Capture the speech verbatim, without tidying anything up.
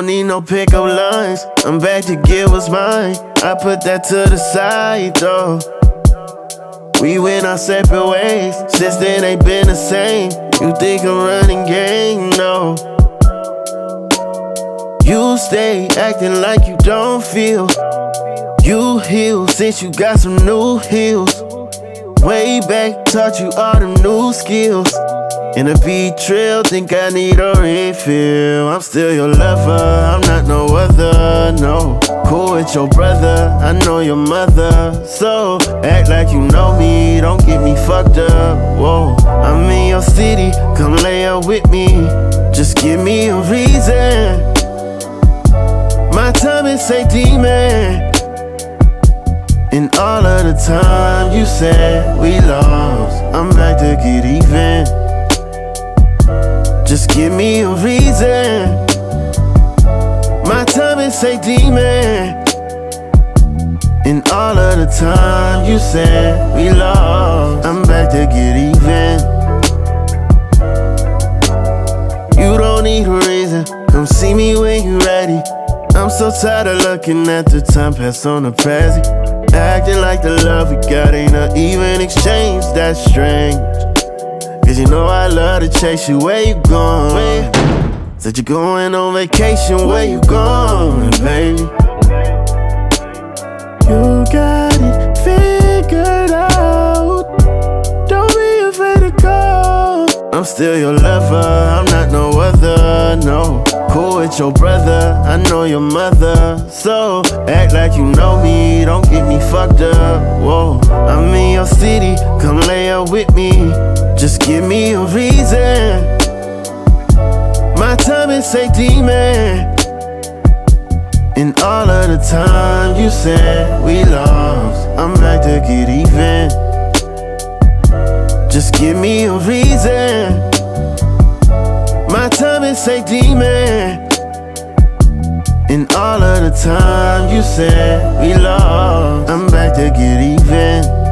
don't need no pickup lines. I'm back to get what's mine. I put that to the side though. We went our separate ways. Since then ain't been the same. You think I'm running game? No. You stay acting like you don't feel. You heal since you got some new heels. Way back, taught you all them new skills. In a beat trail, think I need a refill. I'm still your lover, I'm not no other, no. Cool with your brother, I know your mother. So, act like you know me, don't get me fucked up, whoa. I'm in your city, come lay up with me. Just give me a reason. My time is safety, man. And all of the time you said we lost, I'm back to get even. Just give me a reason. My time is safety, man. And all of the time you said we lost, I'm back to get even. You don't need a reason, come see me when you ready. I'm so tired of looking at the time pass on the present. Acting like the love we got ain't an even exchange, that's strange. Cause you know I love to chase you, where you going? Said you going on vacation, where you going, baby? You got it figured out, don't be afraid to go. I'm still your lover, I'm not no other, no. Cool with your brother, I know your mother. So, act like you know me, don't get me fucked up, whoa. I'm in your city, come lay up with me. Just give me a reason. My time is safety, man. And all of the time you said we lost, I'm back to get even. Just give me a reason. My time is safety, man. And all of the time you said we lost, I'm back to get even.